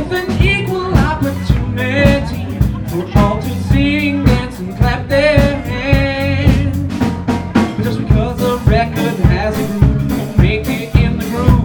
with an equal opportunity for all to sing, dance, and clap their hands. But just because the record has a groove, won't make it in the groove.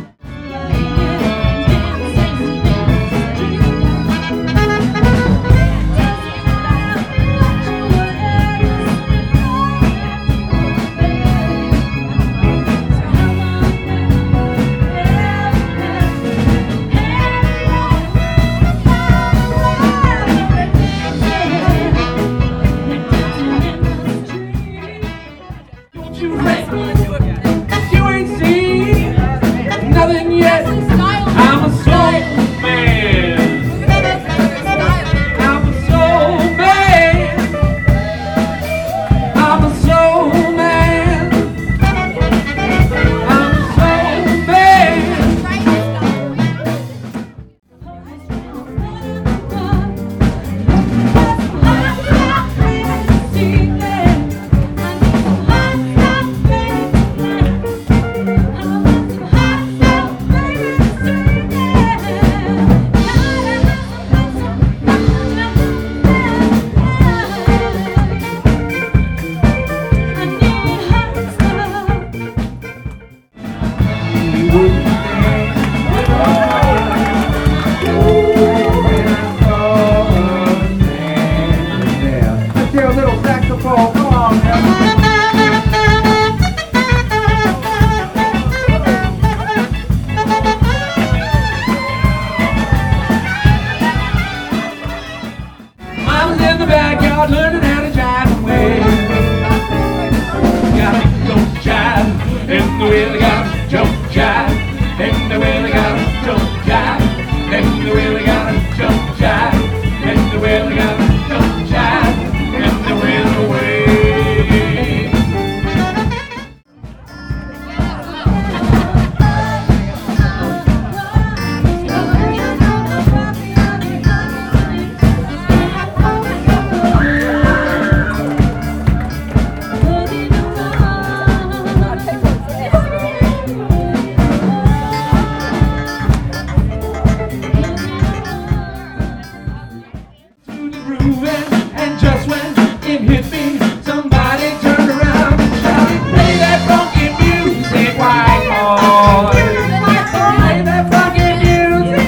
You ain't seen nothing yet. I'm a soul man. I'm a soul man. I'm a soul man. I'm a soul man. Mama's in the backyard learning how to jive away. Gotta jump jive, and the way they gotta jump jive, and the way they gotta jump jive, and the way they gotta jump jive, and the way they gotta jump jive, and the way the way. And just when it hit me, somebody turned around and shouted, "Play that funky music, white boy! Play that funky music,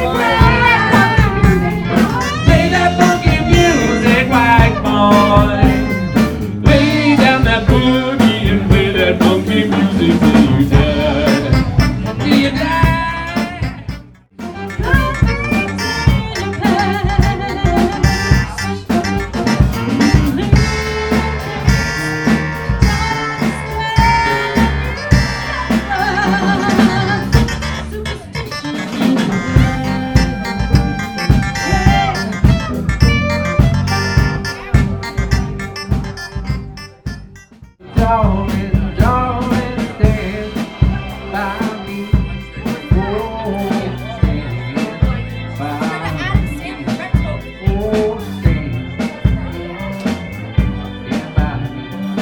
play that funky music, white boy! Lay down that boogie and play that funky music till you die, till you die." Darling, darling, stand by me. Oh, stand by me. Oh, stand by me.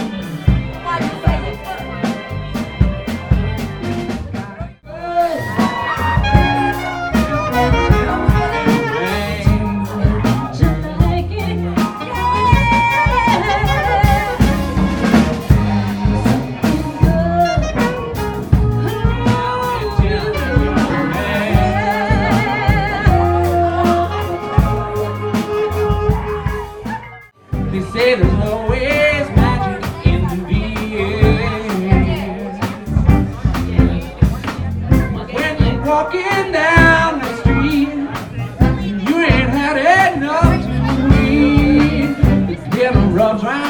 They say there's always magic in the air. When you're walking down the street, you ain't had enough to eat. Get a rough ride.